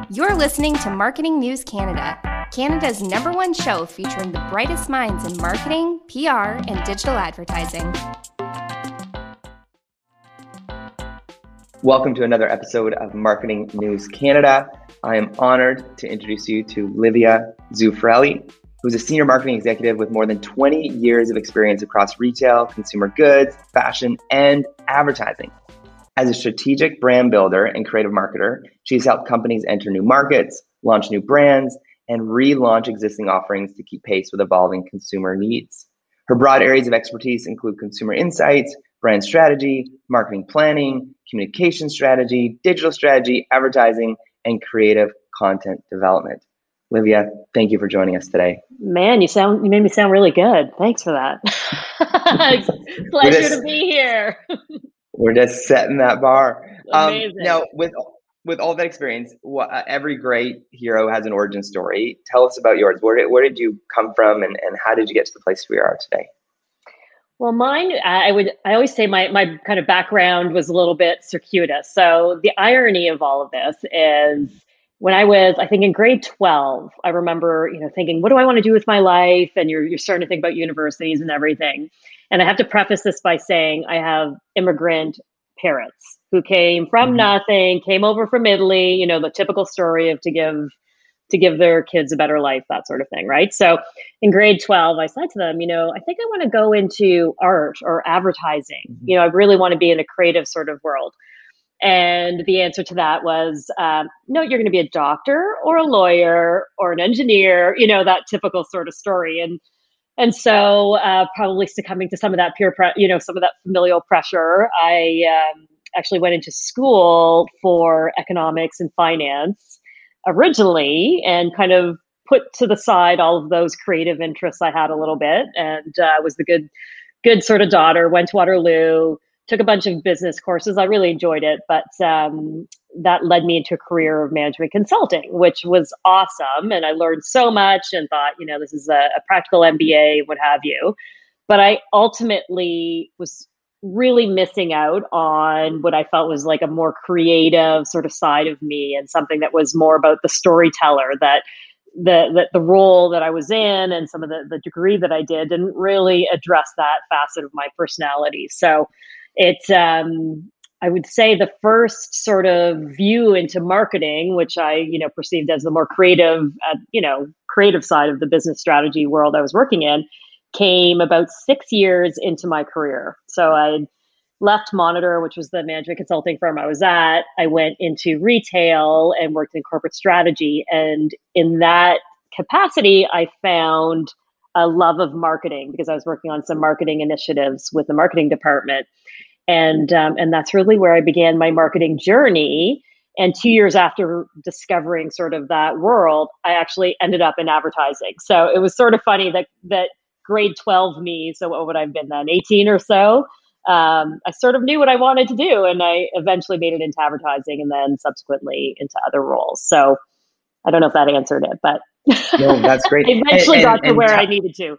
You're listening to Marketing News Canada, Canada's #1 show featuring the brightest minds in marketing, PR, and digital advertising. Welcome to another episode of Marketing News Canada. I am honored to introduce you to Livia Zuffarelli, who's a senior marketing executive with more than 20 years of experience across retail, consumer goods, fashion, and advertising. As a strategic brand builder and creative marketer, she's helped companies enter new markets, launch new brands, and relaunch existing offerings to keep pace with evolving consumer needs. Her broad areas of expertise include consumer insights, brand strategy, marketing planning, communication strategy, digital strategy, advertising, and creative content development. Livia, thank you for joining us today. Man, you made me sound really good. Thanks for that. It's a pleasure to be here. We're just setting that bar. Amazing. Now, with all that experience, every great hero has an origin story. Tell us about yours. Where did you come from, and how did you get to the place we are today? Well, mine, I always say my kind of background was a little bit circuitous. So the irony of all of this is when I was, I think in grade 12, I remember, thinking, what do I want to do with my life? And you're starting to think about universities and everything. And I have to preface this by saying I have immigrant parents who came from nothing, came over from Italy, the typical story of to give their kids a better life, that sort of thing, right? So in grade 12, I said to them, I think I want to go into art or advertising. I really want to be in a creative sort of world. And the answer to that was, no, you're going to be a doctor or a lawyer or an engineer, that typical sort of story. And so probably succumbing to some of that some of that familial pressure, I actually went into school for economics and finance originally and kind of put to the side all of those creative interests I had a little bit, and was the good sort of daughter, went to Waterloo, took a bunch of business courses. I really enjoyed it, but that led me into a career of management consulting, which was awesome. And I learned so much and thought, this is a practical MBA, what have you. But I ultimately was really missing out on what I felt was like a more creative sort of side of me, and something that was more about the storyteller, that the role that I was in and some of the degree that I did didn't really address that facet of my personality. So it's, I would say the first sort of view into marketing, which I, perceived as the more creative, creative side of the business strategy world I was working in, came about 6 years into my career. So I left Monitor, which was the management consulting firm I was at. I went into retail and worked in corporate strategy. And in that capacity, I found a love of marketing because I was working on some marketing initiatives with the marketing department. And that's really where I began my marketing journey. And 2 years after discovering sort of that world, I actually ended up in advertising. So it was sort of funny that grade 12 me, so what would I have been then, 18 or so? I sort of knew what I wanted to do, and I eventually made it into advertising and then subsequently into other roles. So I don't know if that answered it, but no, that's great. I eventually got to where I needed to.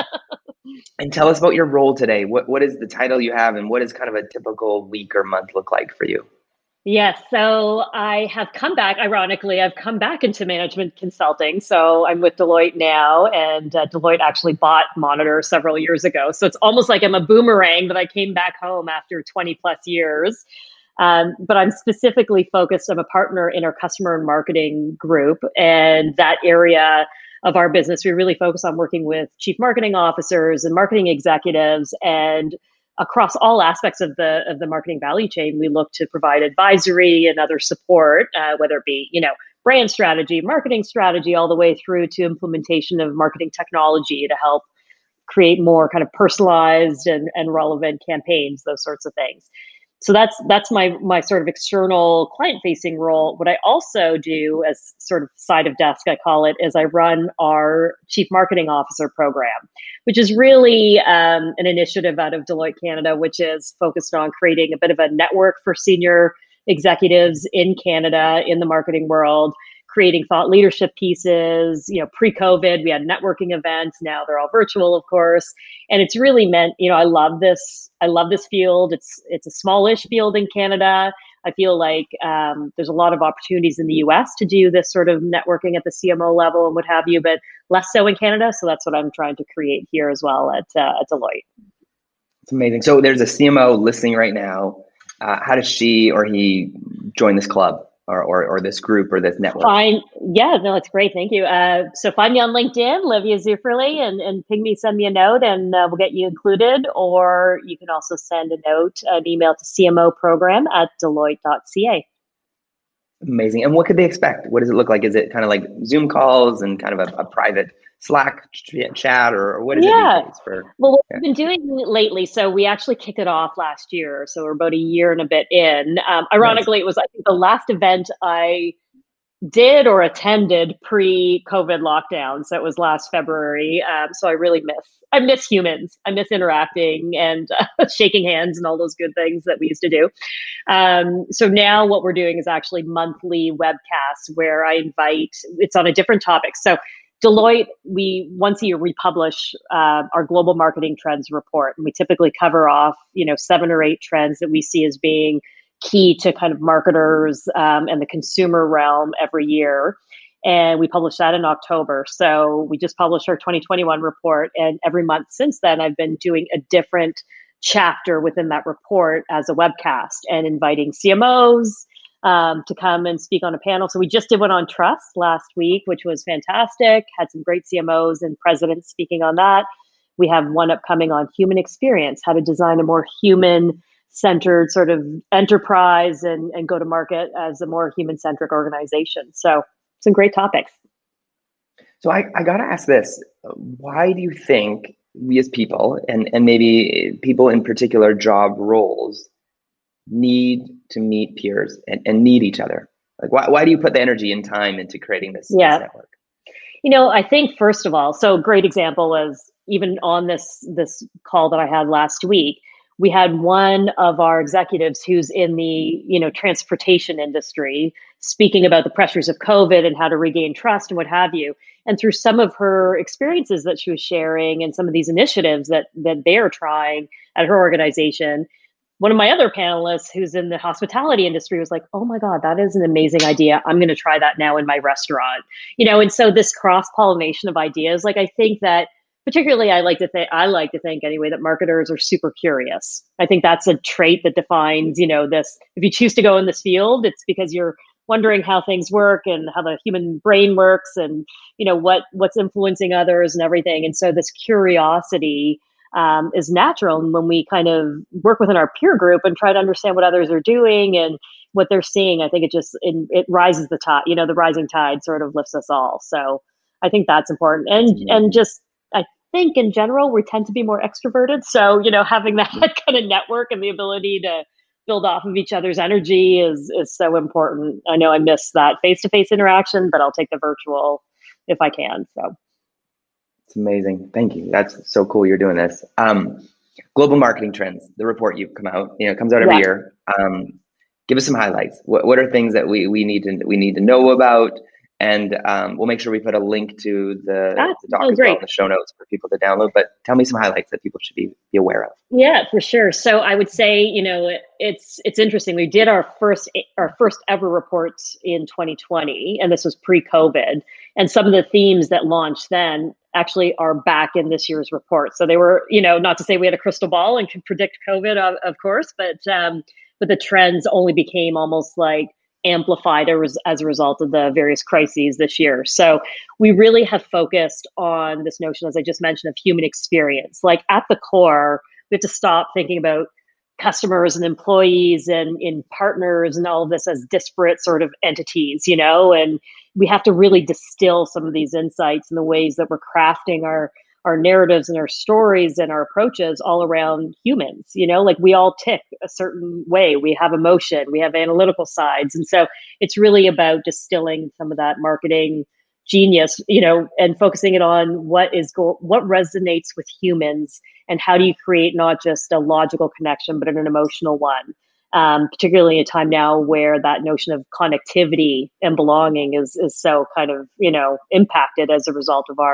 And tell us about your role today. What is the title you have, and what does kind of a typical week or month look like for you? Yes. So I have come back, ironically, I've come back into management consulting. So I'm with Deloitte now, and Deloitte actually bought Monitor several years ago. So it's almost like I'm a boomerang that I came back home after 20 plus years. But I'm specifically focused, I'm a partner in our customer and marketing group, and that area of our business, we really focus on working with chief marketing officers and marketing executives, and across all aspects of the marketing value chain, we look to provide advisory and other support, whether it be, brand strategy, marketing strategy, all the way through to implementation of marketing technology to help create more kind of personalized and relevant campaigns, those sorts of things. So that's my sort of external client-facing role. What I also do as sort of side of desk, I call it, is I run our Chief Marketing Officer program, which is really an initiative out of Deloitte Canada, which is focused on creating a bit of a network for senior executives in Canada in the marketing world, creating thought leadership pieces. Pre-COVID, we had networking events. Now they're all virtual, of course. And it's really meant, I love this field. It's a smallish field in Canada. I feel like there's a lot of opportunities in the US to do this sort of networking at the CMO level and what have you, but less so in Canada. So that's what I'm trying to create here as well at Deloitte. It's amazing. So there's a CMO listening right now. How does she or he join this club or this group or this network? Fine. Yeah, no, it's great. Thank you. So find me on LinkedIn, Livia Zufferly, and ping me, send me a note, and we'll get you included. Or you can also send a note, an email to cmoprogram@deloitte.ca. Amazing. And what could they expect? What does it look like? Is it kind of like Zoom calls and kind of a private Slack chat, or what is it these days? Well, what we've been doing lately, so we actually kicked it off last year. So we're about a year and a bit in. Ironically, It was, I think, the last event I did or attended pre-COVID lockdown. So it was last February. So I miss humans. I miss interacting and shaking hands and all those good things that we used to do. So now what we're doing is actually monthly webcasts where I invite, it's on a different topic. So Deloitte, once a year, we publish our global marketing trends report, and we typically cover off, 7 or 8 trends that we see as being key to kind of marketers and the consumer realm every year. And we publish that in October. So we just published our 2021 report, and every month since then, I've been doing a different chapter within that report as a webcast and inviting CMOs to come and speak on a panel. So we just did one on trust last week, which was fantastic. Had some great CMOs and presidents speaking on that. We have one upcoming on human experience, how to design a more human-centered sort of enterprise and go to market as a more human-centric organization. So some great topics. So I got to ask this. Why do you think we as people, and maybe people in particular job roles, need to meet peers and need each other? Like, why do you put the energy and time into creating this network? I think first of all, so great example was even on this call that I had last week, we had one of our executives who's in the, transportation industry speaking about the pressures of COVID and how to regain trust and what have you. And through some of her experiences that she was sharing and some of these initiatives that they're trying at her organization, one of my other panelists who's in the hospitality industry was like, oh my God, that is an amazing idea. I'm going to try that now in my restaurant. And so this cross-pollination of ideas, like, I think that particularly I like to think anyway, that marketers are super curious. I think that's a trait that defines, this. If you choose to go in this field, it's because you're wondering how things work and how the human brain works and, what's influencing others and everything. And so this curiosity is natural. And when we kind of work within our peer group and try to understand what others are doing and what they're seeing, I think it rises the tide, the rising tide sort of lifts us all. So I think that's important. And just, I think in general, we tend to be more extroverted. So, having that kind of network and the ability to build off of each other's energy is so important. I know I miss that face-to-face interaction, but I'll take the virtual if I can. So. It's amazing. Thank you. That's so cool you're doing this. Global marketing trends, the report you've come out, it comes out every year. Give us some highlights. What are things that we need to know about? And we'll make sure we put a link to the doc as well in the show notes for people to download. But tell me some highlights that people should be aware of. Yeah, for sure. So I would say, it's interesting. We did our first ever reports in 2020, and this was pre-COVID. And some of the themes that launched then actually are back in this year's report. So they were, not to say we had a crystal ball and could predict COVID, of course, but the trends only became almost like amplified as a result of the various crises this year. So we really have focused on this notion, as I just mentioned, of human experience. Like at the core, we have to stop thinking about customers and employees and in partners and all of this as disparate sort of entities, and we have to really distill some of these insights in the ways that we're crafting our narratives and our stories and our approaches all around humans. Like we all tick a certain way. We have emotion, we have analytical sides. And so it's really about distilling some of that marketing genius, and focusing it on what resonates with humans and how do you create not just a logical connection, but an emotional one. Particularly in a time now where that notion of connectivity and belonging is so kind of, impacted as a result of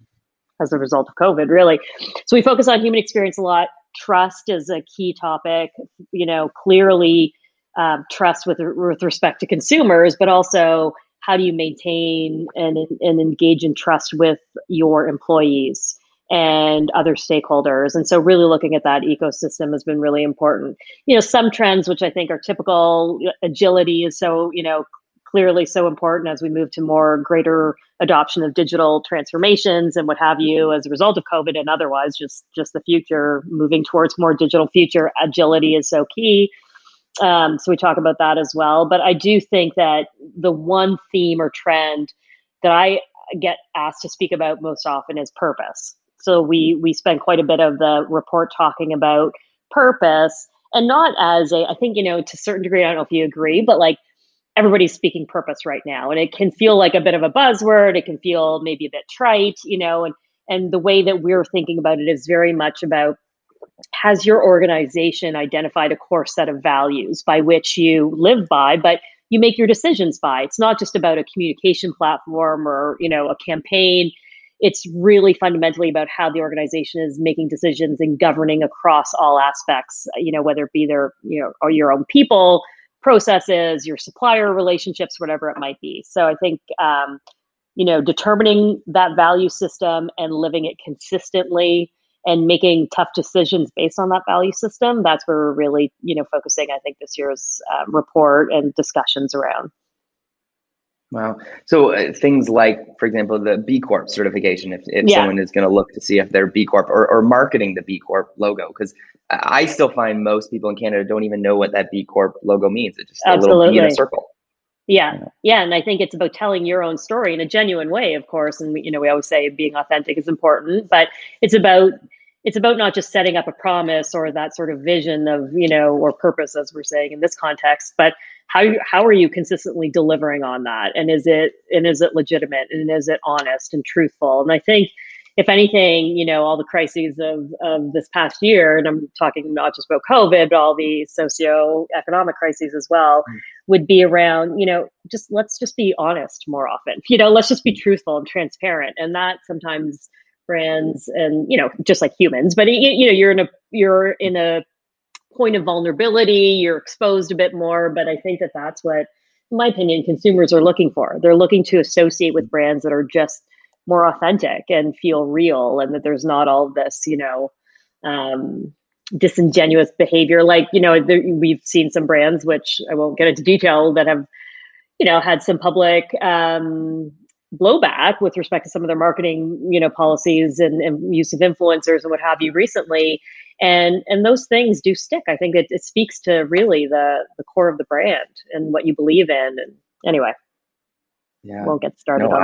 COVID, really. So we focus on human experience a lot. Trust is a key topic. Clearly trust with respect to consumers, but also how do you maintain and engage in trust with your employees and other stakeholders. And so really looking at that ecosystem has been really important. Some trends which I think are typical, agility is so, clearly so important as we move to more greater adoption of digital transformations and what have you as a result of COVID and otherwise just the future moving towards more digital future. Agility is so key. So we talk about that as well. But I do think that the one theme or trend that I get asked to speak about most often is purpose. So we spend quite a bit of the report talking about purpose, and not as I think, to a certain degree, I don't know if you agree, but like everybody's speaking purpose right now. And it can feel like a bit of a buzzword. It can feel maybe a bit trite, and the way that we're thinking about it is very much about, has your organization identified a core set of values by which you live by, but you make your decisions by? It's not just about a communication platform or, a campaign. It's really fundamentally about how the organization is making decisions and governing across all aspects, whether it be or your own people, processes, your supplier relationships, whatever it might be. So I think, determining that value system and living it consistently and making tough decisions based on that value system, that's where we're really, focusing, I think, this year's report and discussions around. Wow. So things like, for example, the B Corp certification, if someone is going to look to see if they're B Corp, or marketing the B Corp logo, because I still find most people in Canada don't even know what that B Corp logo means. It's just a little B in a circle. Yeah. And I think it's about telling your own story in a genuine way, of course. And we always say being authentic is important, but it's about not just setting up a promise or that sort of vision of, or purpose, as we're saying in this context, but how are you consistently delivering on that? And is it legitimate? And is it honest and truthful? And I think, if anything, all the crises of this past year, and I'm talking not just about COVID, but all the socioeconomic crises as well, would be around, let's just be honest more often. Let's just be truthful and transparent. And that sometimes brands and, just like humans, but you're in a point of vulnerability, you're exposed a bit more. But I think that's what, in my opinion, consumers are looking for. They're looking to associate with brands that are just more authentic and feel real, and that there's not all this, disingenuous behavior. Like, we've seen some brands, which I won't get into detail, that have, had some public blowback with respect to some of their marketing, policies and use of influencers and what have you recently. And those things do stick. I think it speaks to really the core of the brand and what you believe in. And anyway. Yeah, won't get started on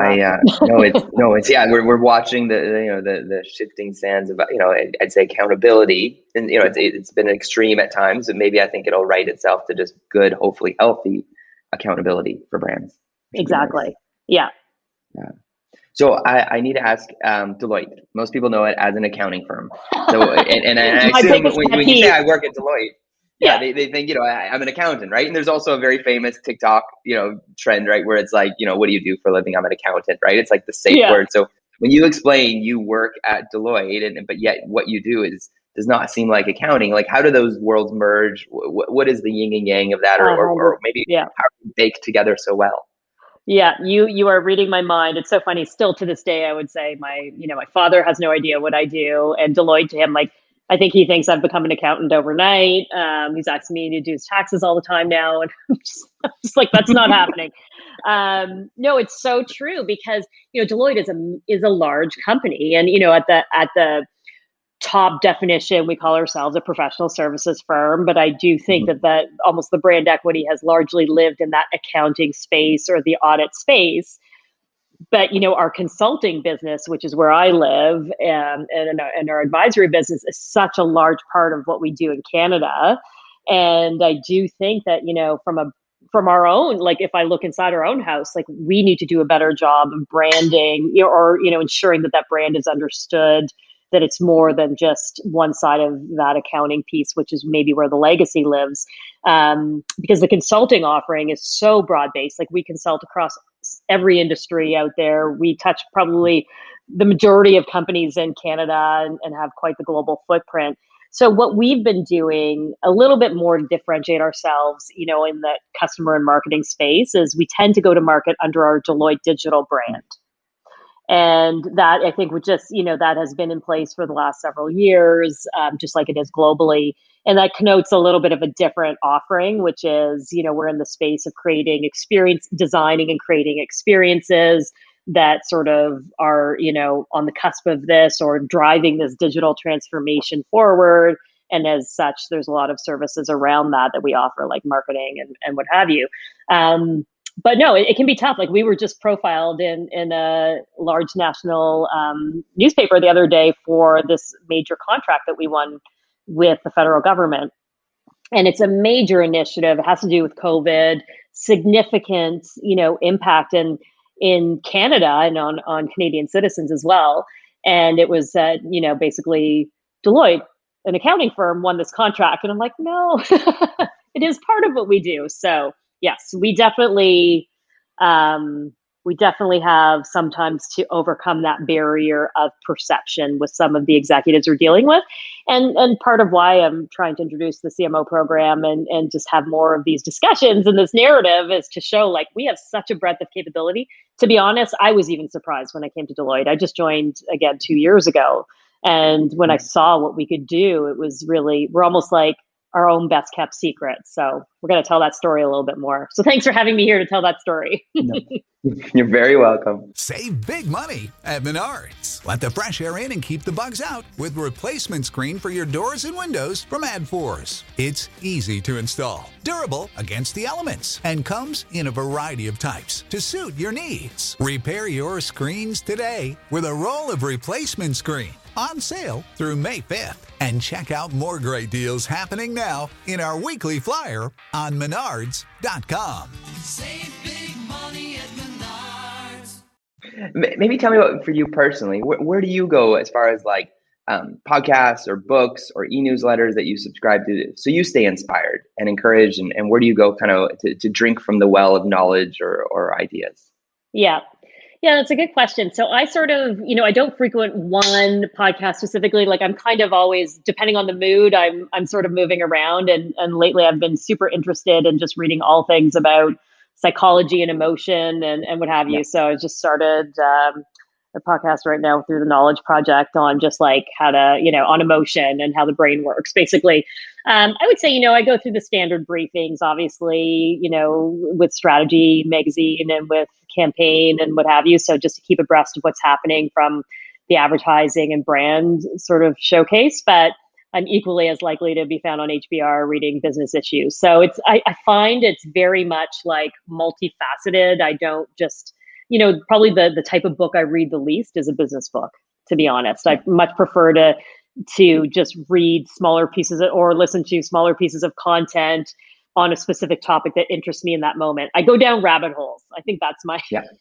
that. We're watching the shifting sands about, I'd say accountability, and it's been extreme at times, and maybe I think it'll right itself to just good, hopefully healthy accountability for brands. Exactly. Nice. Yeah. So I need to ask Deloitte. Most people know it as an accounting firm. So and I assume when you say I work at Deloitte, they think, I'm an accountant, right? And there's also a very famous TikTok, trend, right? Where it's like, what do you do for a living? I'm an accountant, right? It's like the safe word. So when you explain you work at Deloitte, but yet what you do does not seem like accounting, like how do those worlds merge? What is the yin and yang of that? Or maybe how are you baked together so well? Yeah, you are reading my mind. It's so funny. Still to this day, I would say my father has no idea what I do, and Deloitte to him, like, I think he thinks I've become an accountant overnight. He's asking me to do his taxes all the time now, and I'm just like, that's not happening. No, it's so true, because Deloitte is a large company, and at the top definition, we call ourselves a professional services firm. But I do think that almost the brand equity has largely lived in that accounting space or the audit space. But, our consulting business, which is where I live, and our advisory business is such a large part of what we do in Canada. And I do think that, from our own, like if I look inside our own house, like we need to do a better job of branding, or ensuring that brand is understood, that it's more than just one side of that accounting piece, which is maybe where the legacy lives. Because the consulting offering is so broad-based. Like we consult across every industry out there. We touch probably the majority of companies in Canada and have quite the global footprint. So what we've been doing a little bit more to differentiate ourselves, in the customer and marketing space is we tend to go to market under our Deloitte Digital brand. And that I think would just, that has been in place for the last several years, just like it is globally. And that connotes a little bit of a different offering, which is, we're in the space of designing and creating experiences that sort of are, on the cusp of this or driving this digital transformation forward. And as such, there's a lot of services around that we offer, like marketing and what have you. But no, it can be tough. Like we were just profiled in a large national newspaper the other day for this major contract that we won with the federal government. And it's a major initiative. It has to do with COVID, significant, impact in Canada and on Canadian citizens as well. And it was, basically Deloitte, an accounting firm, won this contract. And I'm like, no, it is part of what we do. So yes, we definitely have sometimes to overcome that barrier of perception with some of the executives we're dealing with. And part of why I'm trying to introduce the CMO program and just have more of these discussions and this narrative is to show like we have such a breadth of capability. To be honest, I was even surprised when I came to Deloitte. I just joined again 2 years ago. And when I saw what we could do, it was really, we're almost like our own best kept secret. So we're going to tell that story a little bit more. So thanks for having me here to tell that story. You're very welcome. Save big money at Menards. Let the fresh air in and keep the bugs out with replacement screen for your doors and windows from AdForce. It's easy to install, durable against the elements, and comes in a variety of types to suit your needs. Repair your screens today with a roll of replacement screen. On sale through May 5th. And check out more great deals happening now in our weekly flyer on Menards.com. Save big money at Menards. Maybe tell me about, for you personally, where do you go as far as like podcasts or books or e-newsletters that you subscribe to so you stay inspired and encouraged, and where do you go kind of to drink from the well of knowledge or ideas? Yeah, that's a good question. So I sort of, I don't frequent one podcast specifically. Like I'm kind of always, depending on the mood, I'm sort of moving around. And lately I've been super interested in just reading all things about psychology and emotion and what have you. So I just started a podcast right now through the Knowledge Project on just like how to, on emotion and how the brain works, basically. I would say, I go through the standard briefings, obviously, with Strategy Magazine and with Campaign and what have you. So just to keep abreast of what's happening from the advertising and brand sort of showcase. But I'm equally as likely to be found on HBR reading business issues. So I find it's very much like multifaceted. I don't just, probably the type of book I read the least is a business book, to be honest. I much prefer to just read smaller pieces or listen to smaller pieces of content on a specific topic that interests me in that moment. I go down rabbit holes. I think that's my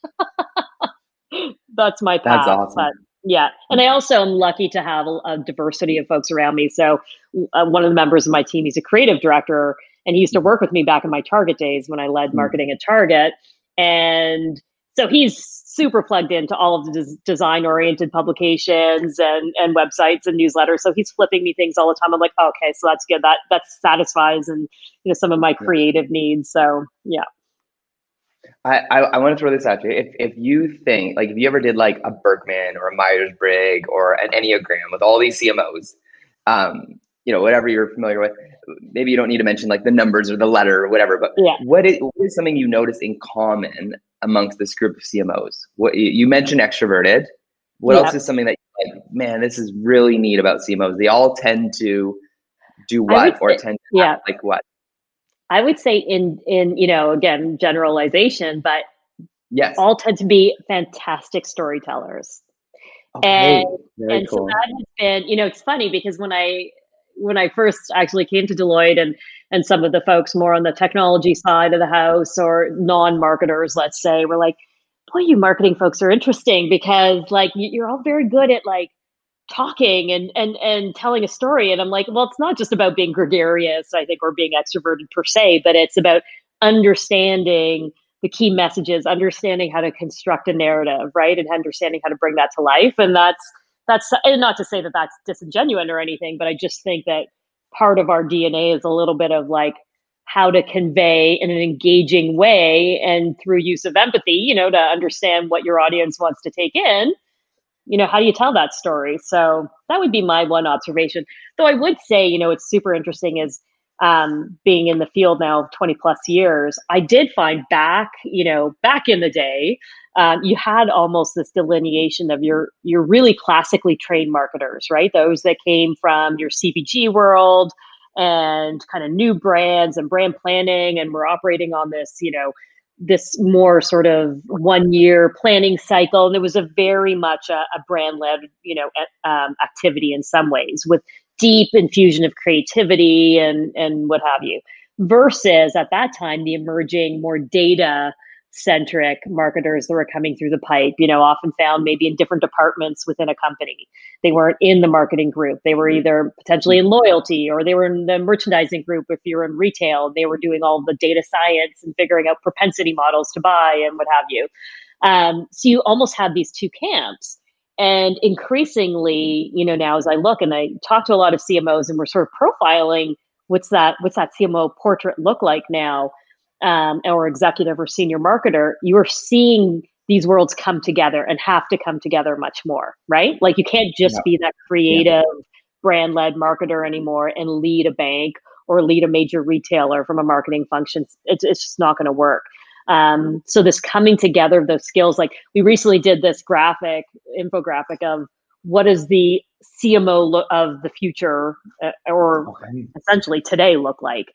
that's my path. That's awesome. But yeah, and I also am lucky to have a diversity of folks around me. So one of the members of my team, he's a creative director, and he used to work with me back in my Target days when I led marketing at Target. And so he's super plugged into all of the design-oriented publications and websites and newsletters. So he's flipping me things all the time. I'm like, oh, okay, so that's good. That satisfies and some of my creative needs. So yeah. I want to throw this at you. If you think, like, if you ever did like a Berkman or a Myers-Briggs or an Enneagram with all these CMOs, whatever you're familiar with, maybe you don't need to mention like the numbers or the letter or whatever, but what is something you notice in common amongst this group of CMOs? What you mentioned extroverted. What else is something that you're like, man, this is really neat about CMOs? They all tend to do what or tend to act like what? I would say in again, generalization, but yes, all tend to be fantastic storytellers. Okay. And cool. So that has been, it's funny because when I first actually came to Deloitte and some of the folks more on the technology side of the house or non-marketers, let's say, were like, boy, you marketing folks are interesting because like you're all very good at like talking and telling a story. And I'm like, well, it's not just about being gregarious, I think, or being extroverted per se, but it's about understanding the key messages, understanding how to construct a narrative, right? And understanding how to bring that to life. And that's, and not to say that that's disingenuous or anything, but I just think that part of our DNA is a little bit of like how to convey in an engaging way and through use of empathy, to understand what your audience wants to take in. How do you tell that story? So that would be my one observation. Though I would say, it's super interesting is being in the field now 20 plus years, I did find back in the day, you had almost this delineation of your really classically trained marketers, right? Those that came from your CPG world and kind of new brands and brand planning, and we're operating on this, this more sort of 1 year planning cycle. And it was a very much a brand led, activity in some ways, with deep infusion of creativity and what have you, versus at that time, the emerging more data centric marketers that were coming through the pipe, often found maybe in different departments within a company. They weren't in the marketing group. They were either potentially in loyalty, or they were in the merchandising group if you're in retail. They were doing all the data science and figuring out propensity models to buy and what have you. So you almost have these two camps. And increasingly, now as I look and I talk to a lot of CMOs, and we're sort of profiling what's that CMO portrait look like now, or executive or senior marketer, you are seeing these worlds come together and have to come together much more, right? Like you can't just be that creative brand-led marketer anymore and lead a bank or lead a major retailer from a marketing function. It's just not going to work. So this coming together of those skills, like we recently did this infographic of what is the CMO of the future, or essentially today look like.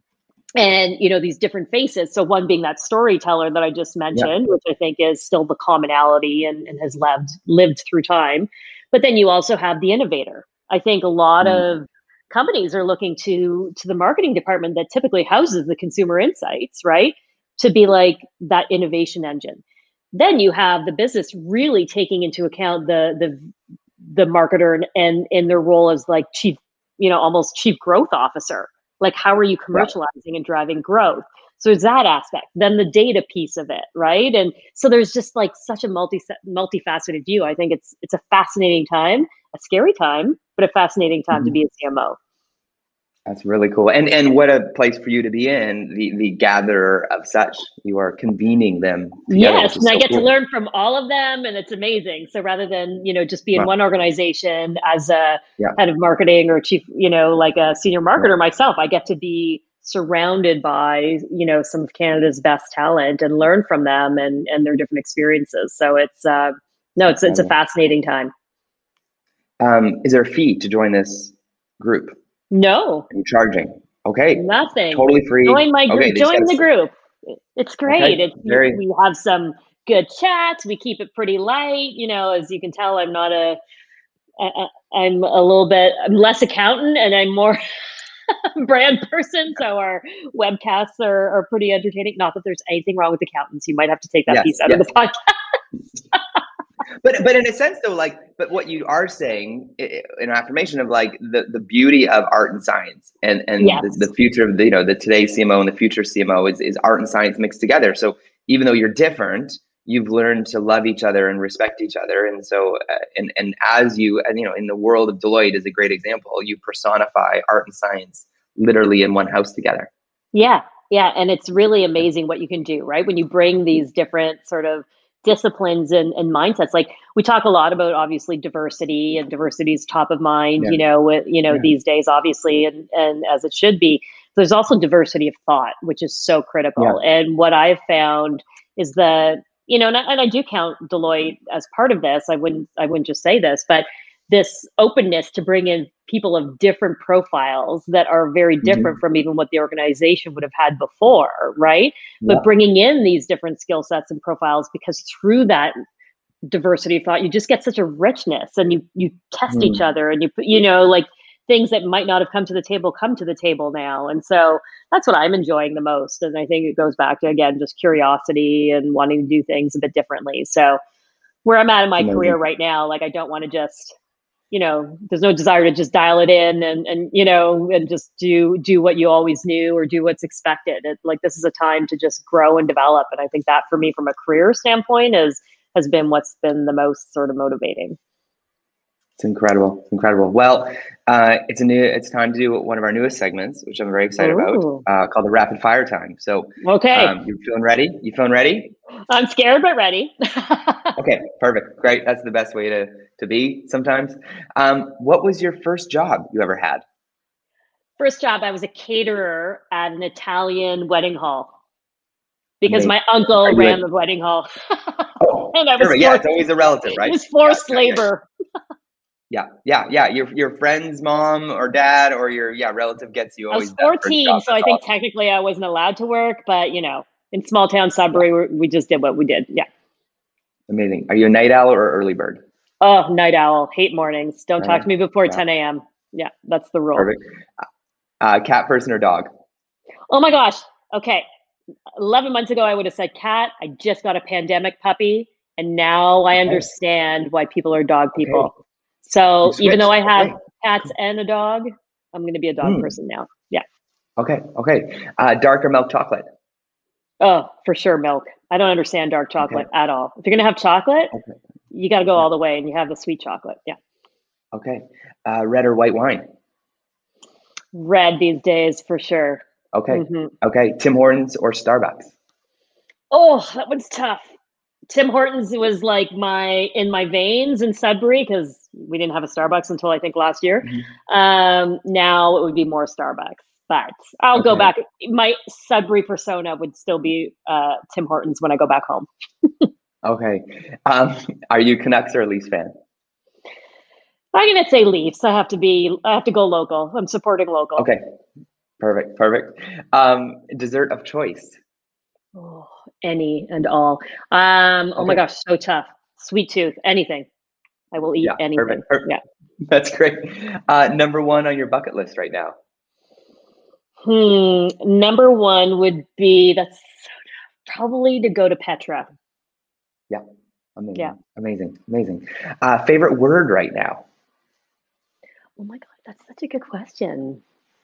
And, these different faces. So one being that storyteller that I just mentioned, which I think is still the commonality and has lived through time. But then you also have the innovator. I think a lot of companies are looking to the marketing department that typically houses the consumer insights, right, to be like that innovation engine. Then you have the business really taking into account the marketer and in their role as like chief, almost chief growth officer. Like, how are you commercializing and driving growth? So it's that aspect. Then the data piece of it, right? And so there's just like such a multifaceted view. I think it's a fascinating time, a scary time, but a fascinating time to be a CMO. That's really cool. And what a place for you to be in, the gatherer of such. You are convening them together. Yes, and I get to learn from all of them, and it's amazing. So rather than, just be in one organization as a head of marketing or chief, like a senior marketer myself, I get to be surrounded by, some of Canada's best talent and learn from them and their different experiences. So it's a fascinating time. Is there a fee to join this group? No. Are you charging? Okay. Nothing. Totally free. Join my group. Join the group. It's great. Okay. We have some good chats. We keep it pretty light. As you can tell, I'm not I'm less accountant and I'm more brand person. So our webcasts are pretty entertaining. Not that there's anything wrong with accountants. You might have to take that piece out of the podcast. But in a sense though, but what you are saying, an affirmation of like the beauty of art and science and the future of the today's CMO and the future CMO is art and science mixed together. So even though you're different, you've learned to love each other and respect each other. And so, and as you in the world of Deloitte is a great example, you personify art and science literally in one house together. Yeah. Yeah. And it's really amazing what you can do, right? When you bring these different sort of disciplines and mindsets. Like we talk a lot about obviously diversity, and diversity is top of mind, these days, obviously, and as it should be. There's also diversity of thought, which is so critical. Yeah. And what I've found is that, and I do count Deloitte as part of this. I wouldn't just say this, but this openness to bring in people of different profiles that are very different from even what the organization would have had before, right? Yeah. But bringing in these different skill sets and profiles, because through that diversity of thought, you just get such a richness, and you test each other, and like things that might not have come to the table now. And so that's what I'm enjoying the most. And I think it goes back to, again, just curiosity and wanting to do things a bit differently. So where I'm at in my career right now, like I don't want to just, there's no desire to just dial it in and just do what you always knew or do what's expected. Like this is a time to just grow and develop. And I think that for me, from a career standpoint, has been what's been the most sort of motivating. It's incredible. It's incredible. Well, it's time to do one of our newest segments, which I'm very excited about, Ooh. called the rapid fire time. So, Okay. you feeling ready? You feeling ready? I'm scared but ready. Okay, perfect. Great. That's the best way to be sometimes. What was your first job you ever had? First job, I was a caterer at an Italian wedding hall because Amazing. my Are uncle you ran the wedding hall. Oh, And I was perfect. Yeah, forced, it's always a relative, it right? was Yeah, forced yeah, yeah, labor. yeah. Your friend's mom or dad or your relative gets you I was always that first 14, job. so That's I think awesome. technically I wasn't allowed to work, but in small town Sudbury, we just did what we did. Yeah. Amazing. Are you a night owl or early bird? Oh, night owl, hate mornings. Don't talk to me before Yeah, 10 a.m. Yeah, that's the rule. perfect. Cat person or dog? Oh my gosh. Okay. 11 months ago, I would have said cat. I just got a pandemic puppy, and now I Okay. understand why people are dog Okay. people. So You even though switched. I have Okay. cats and a dog, I'm going to be a dog Hmm. person now. Yeah. Okay. Okay. Dark or milk chocolate? Oh, for sure, milk. I don't understand dark Okay. chocolate at all. If you're going to have chocolate, Okay. you got to go Yeah. all the way, and you have the sweet chocolate. Yeah. Okay. Red or white wine? Red these days, for sure. Okay. hmm Okay. Tim Hortons or Starbucks? Oh, that one's tough. Tim Hortons was like in my veins in Sudbury because we didn't have a Starbucks until I think last year. Mhm. Now it would be more Starbucks, but I'll go Okay. back. My Sudbury persona would still be Tim Hortons when I go back home. Okay. Um, are you Canucks or Leafs fan? I'm gonna say Leafs. I have to go local. I'm supporting local. Okay. Perfect. Perfect. Dessert of choice? Oh, any and all. Oh my Okay. gosh, so tough. Sweet tooth, anything. I will eat Yeah. anything. Perfect. Perfect. Yeah. That's great. Number one on your bucket list right now? Number one would be that's probably to go to Petra. Yeah. Yeah. Amazing. Amazing. Amazing. Favorite word right now? Oh my God, that's such a good question.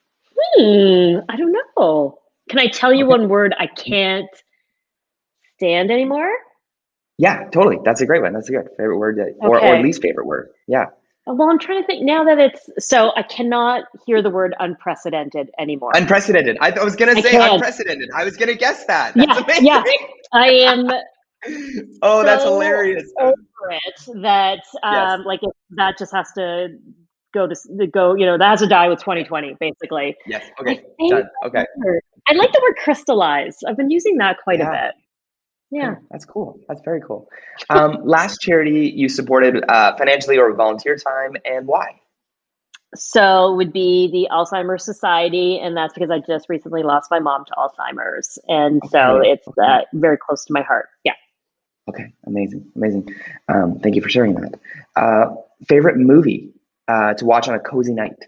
I don't know. Can I tell you Okay. one word I can't stand anymore? Yeah, totally. That's a great one. That's a good favorite word or Okay. least favorite word. Yeah. Well, I'm trying to think now that I cannot hear the word unprecedented anymore. Unprecedented. I was gonna I say can't. unprecedented. I was gonna guess that. That's Yeah, yeah. amazing. I am Oh, that's so hilarious. over it that Yes. that just has to go, that has to die with 2020, basically. Yes. My Okay. favorite Done. Okay. word. I like the word crystallize. I've been using that quite a Yeah. bit. Yeah. Okay. That's cool. That's very cool. Last charity you supported financially or with volunteer time, and why? So it would be the Alzheimer's Society, and that's because I just recently lost my mom to Alzheimer's, and so Okay. it's Okay. very close to my heart. Yeah. Okay. Amazing. Amazing. Thank you for sharing that. Favorite movie to watch on a cozy night?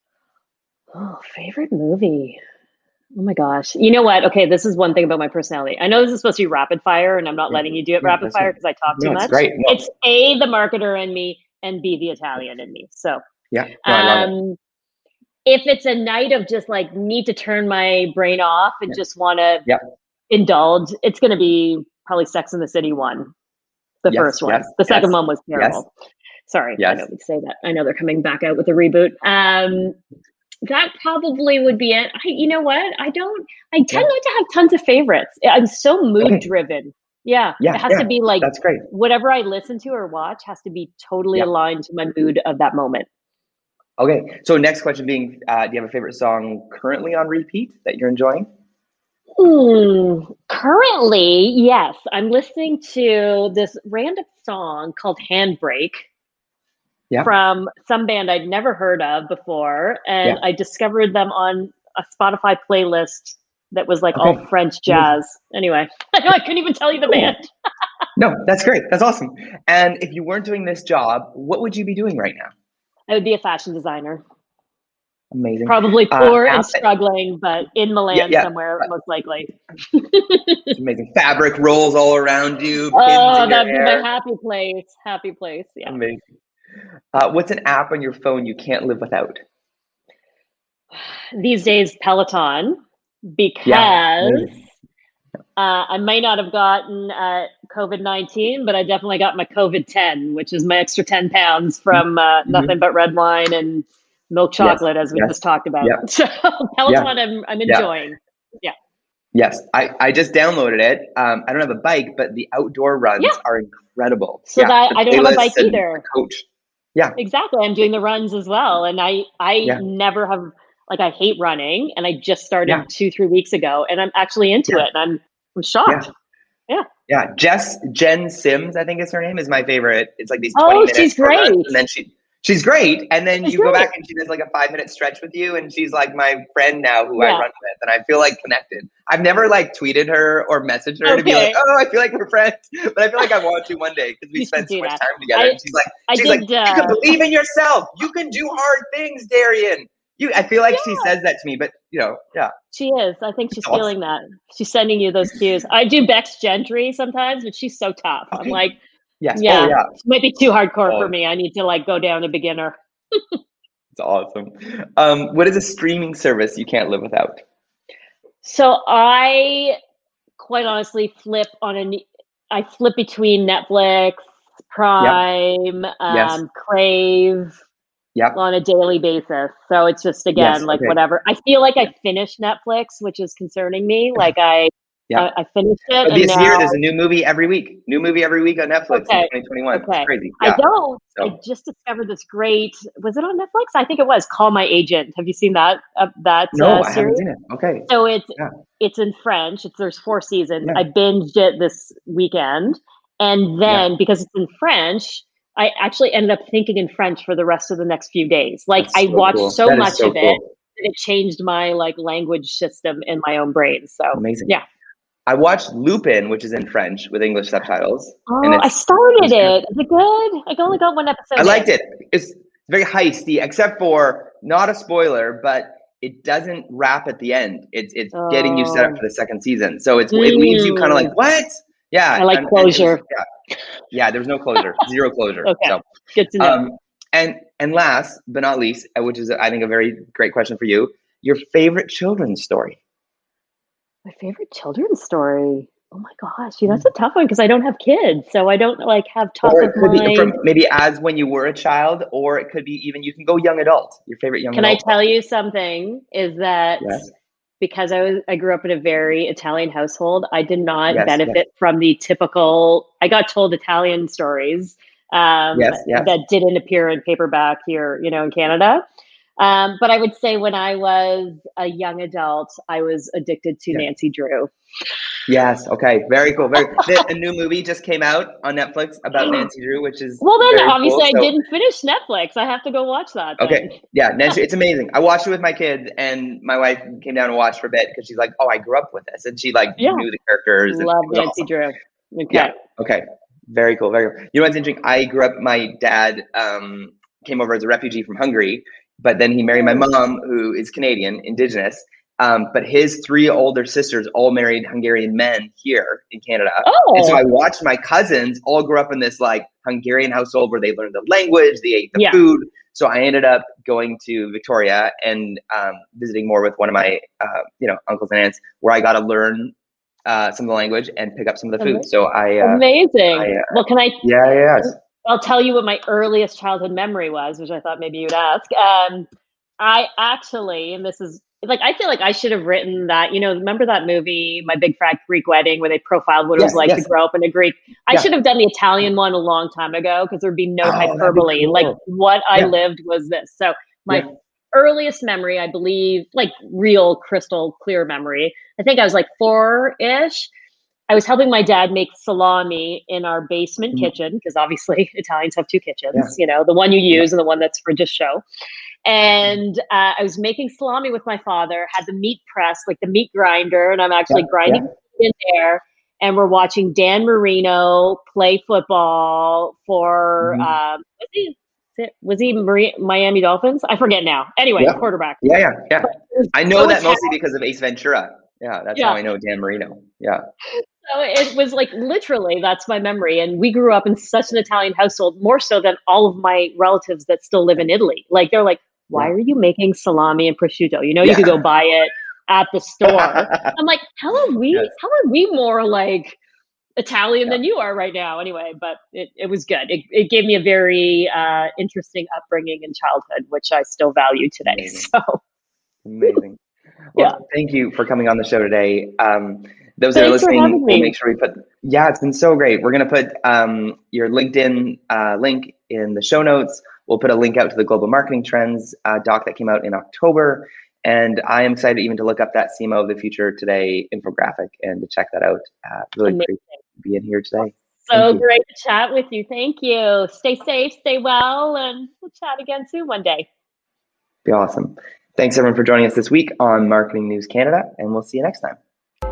Oh, favorite movie. Oh my gosh. You know what? Okay, this is one thing about my personality. I know this is supposed to be rapid fire, and I'm not Yeah. letting you do it Yeah. rapid That's fire good. because I talk too No, it's much. great. No. It's A, the marketer in me, and B, the Italian in me. So, Yeah. No, I love it. um, if it's a night of just like need to turn my brain off and Yeah. just want to Yeah. indulge, it's going to be probably Sex in the City one, the Yes. first one. Yes. The second Yes. one was Yes. terrible. Sorry, I Yes. don't need to say that. I know they're coming back out with a reboot. That probably would be it. You know what? I tend Yeah. not to have tons of favorites. I'm so mood Okay. driven. Yeah. It Yeah. has Yeah. to be like That's great. whatever I listen to or watch has to be totally Yeah. aligned to my mood of that moment. Okay. So next question being, do you have a favorite song currently on repeat that you're enjoying? Currently, yes, I'm listening to this random song called Handbrake Yeah. from some band I'd never heard of before. And Yeah. I discovered them on a Spotify playlist that was like Okay. all French Amazing. jazz. Anyway, I couldn't even tell you the Cool. band. No, that's great. That's awesome. And if you weren't doing this job, what would you be doing right now? I would be a fashion designer. Amazing. Probably poor and App. struggling, but in Yeah. Milan Yeah. somewhere, most likely. It's amazing. Fabric rolls all around you, pins Oh, in your that'd be my hair. happy place. Happy place. Yeah. Amazing. What's an app on your phone you can't live without? These days, Peloton, Yeah. because Amazing. I may not have gotten COVID-19, but I definitely got my COVID-10, which is my extra 10 pounds from nothing but red wine and milk chocolate, as we just talked about. Yeah. So Peloton, I'm enjoying. Yeah. Yes, I just downloaded it. I don't have a bike, but the outdoor runs are incredible. So that I don't have a bike either. Coach. Yeah, exactly. I'm doing the runs as well, and I never have, like, I hate running, and I just started 2-3 weeks ago, and I'm actually into it, and I'm shocked. Yeah. Jen Sims, I think is her name, is my favorite. It's like these 20 minutes. She's great. And then she's great. And then you go back and she does like a 5-minute stretch with you. And she's like my friend now who I run with. And I feel like connected. I've never like tweeted her or messaged her to be like, oh, I feel like we're friends. But I feel like I want to one day because we spend so much time together. And she's like, you can believe in yourself. You can do hard things, Darian. I feel like she says that to me, but She is. I think she's feeling that. She's sending you those cues. I do Bex Gentry sometimes, but she's so tough. I'm like, yes. It might be too hardcore for me. I need to like go down to beginner. It's awesome. What is a streaming service you can't live without? So I quite honestly flip between Netflix, Prime, Crave. On a daily basis. So it's just, again, whatever. I feel like I finished Netflix, which is concerning me. Like I finished it. But this year, there's a new movie every week. New movie every week on Netflix in 2021. Okay. It's crazy. I don't. So. I just discovered this great, was it on Netflix? I think it was, Call My Agent. Have you seen that No, I series? haven't seen it. Okay. So it's in French. There's 4 seasons. I binged it this weekend. And then because it's in French, I actually ended up thinking in French for the rest of the next few days. Like I watched so much of it that it changed my like language system in my own brain. So amazing. Yeah. I watched Lupin, which is in French with English subtitles. Oh, I started it. Is it good? I only got one episode. I liked it. It's very heisty, except for, not a spoiler, but it doesn't wrap at the end. It's getting you set up for the second season. So it leaves you kind of like, what? Yeah. I like closure. Yeah, there's no closure. Zero closure. Okay. So, good to know. And last but not least, which is I think a very great question for you, your favorite children's story. My favorite children's story. Oh my gosh, that's a tough one because I don't have kids, so I don't like have top of mind. Be from maybe as when you were a child, or it could be even you can go young adult. Your favorite young adult. Can I tell you something? Is that because I grew up in a very Italian household, I did not benefit from the typical. I got told Italian stories that didn't appear in paperback here, in Canada. But I would say when I was a young adult, I was addicted to Nancy Drew. Yes. Okay. Very cool. A new movie just came out on Netflix about Nancy Drew, which is obviously cool, I didn't finish Netflix. I have to go watch that. Okay. Then. Yeah. Nancy, it's amazing. I watched it with my kids, and my wife came down and watched for a bit because she's like, "Oh, I grew up with this," and she knew the characters. Love Nancy Drew. Okay. Yeah. Okay. Very cool. Very cool. You know what's interesting? I grew up. My dad came over as a refugee from Hungary, but then he married my mom, who is Canadian, Indigenous. But his 3 older sisters all married Hungarian men here in Canada. Oh. And so I watched my cousins all grow up in this like Hungarian household where they learned the language, they ate the food. So I ended up going to Victoria and visiting more with one of my uncles and aunts, where I got to learn some of the language and pick up some of the food. So amazing. Well, can I? Yes. I'll tell you what my earliest childhood memory was, which I thought maybe you'd ask. I actually, and this is like, I feel like I should have written that, remember that movie, My Big Fat Greek Wedding, where they profiled what it was like to grow up in a Greek. I should have done the Italian one a long time ago because there'd be no hyperbole. Cool. Like what I lived was this. So my earliest memory, I believe, like real crystal clear memory, I think I was like 4-ish. I was helping my dad make salami in our basement kitchen because obviously Italians have 2 kitchens, the one you use and the one that's for just show. And I was making salami with my father, had the meat press, like the meat grinder, and I'm actually grinding in there. And we're watching Dan Marino play football for, was he Miami Dolphins? I forget now. Anyway, quarterback. Yeah. I know that mostly because of Ace Ventura. Yeah, that's how I know Dan Marino. Yeah. So it was like literally that's my memory. And we grew up in such an Italian household, more so than all of my relatives that still live in Italy. Like they're like, why are you making salami and prosciutto? You could go buy it at the store. I'm like, how are we more like Italian than you are right now? Anyway, but it was good. It gave me a very interesting upbringing in childhood, which I still value today. Amazing. So amazing. Well, thank you for coming on the show today. Those that are Thanks for listening, having we'll me. make sure we put, it's been so great. We're going to put your LinkedIn link in the show notes. We'll put a link out to the Global Marketing Trends doc that came out in October. And I am excited even to look up that CMO of the Future Today infographic and to check that out. Really Amazing. great to be in here today. So great to chat with you. Thank you. Stay safe, stay well, and we'll chat again soon one day. Be awesome. Thanks everyone for joining us this week on Marketing News Canada, and we'll see you next time.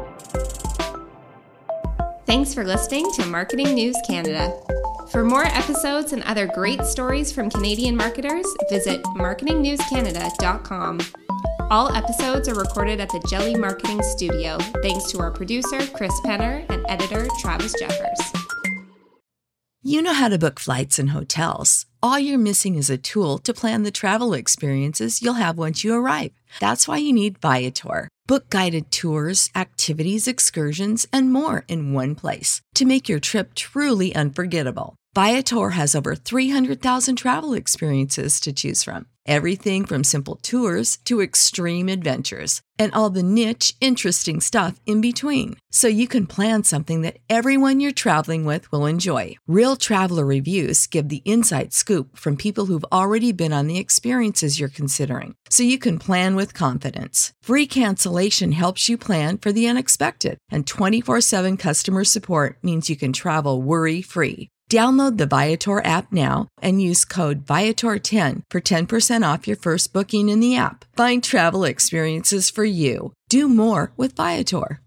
Thanks for listening to Marketing News Canada. For more episodes and other great stories from Canadian marketers, visit marketingnewscanada.com. All episodes are recorded at the Jelly Marketing Studio, thanks to our producer, Chris Penner, and editor, Travis Jeffers. You know how to book flights and hotels. All you're missing is a tool to plan the travel experiences you'll have once you arrive. That's why you need Viator. Book guided tours, activities, excursions, and more in one place to make your trip truly unforgettable. Viator has over 300,000 travel experiences to choose from. Everything from simple tours to extreme adventures and all the niche, interesting stuff in between. So you can plan something that everyone you're traveling with will enjoy. Real traveler reviews give the inside scoop from people who've already been on the experiences you're considering. So you can plan with confidence. Free cancellation helps you plan for the unexpected. And 24/7 customer support means you can travel worry-free. Download the Viator app now and use code Viator10 for 10% off your first booking in the app. Find travel experiences for you. Do more with Viator.